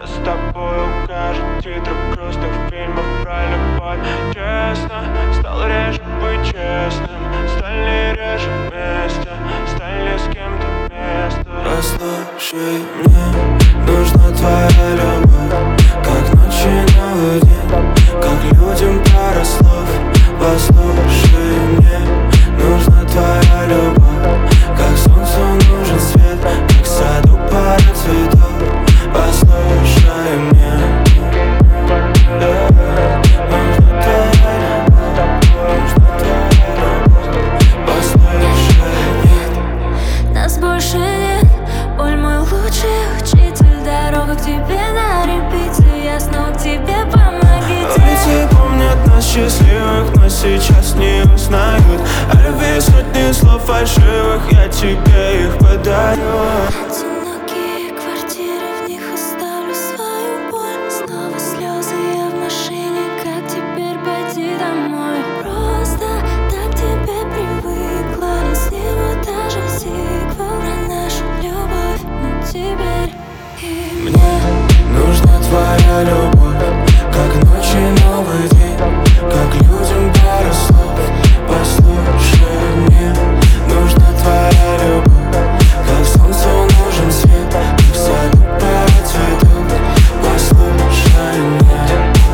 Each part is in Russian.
с тобой укажет титры грустных фильмов про любовь. Честно, стал реже быть честным, стали реже вместе, стали с кем-то вместе. Послушай, мне нужна твоя любовь, как ночи новый день, как людям пара слов. Послушай, мне нужна твоя любовь, как солнцу нужен свет, как саду пара цветов. Послушай, мне нужна твоя любовь, послушай, нет. Нас больше нет, боль мой лучший учитель, дорога к тебе на репите, я снова к тебе, помогите. Улицы помнят нас счастливых, но сейчас не узнают о любви сотни слов фальшивых, я тебе их подарю. Одинокие квартиры, в них оставлю свою боль. Снова слезы, я в машине, как теперь пойти домой? Просто так к тебе привыкла, не сниму даже сиквел про нашу любовь. Но теперь и Мне нужна твоя любовь, как ночи новый день, как людям пара слов. Послушай, мне нужна твоя любовь, как солнцу нужен свет, как саду пара цветов. Послушай, мне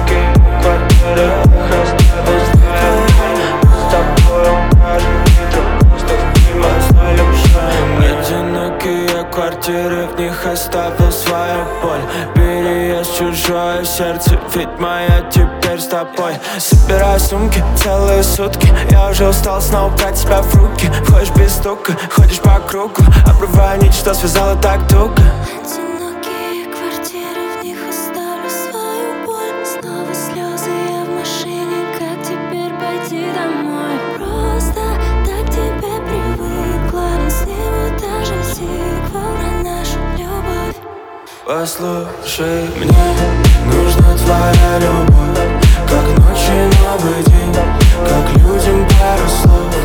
одинокие квартиры, в них оставил свою боль. Переезд чужое сердце, ведь моя теперь с тобой. Собираю сумки целые сутки, я уже устал снова брать себя в руки. Входишь без стука, ходишь по кругу, обрывая нить, что связала так туго. одинокие квартиры, в них оставлю свою боль. Снова слезы, я в машине, как теперь пойти домой? Просто так к тебе привыкла, не сниму даже сиквел про нашу любовь. Послушай, мне нужна твоя любовь, как ночи новый день, как людям пару слов.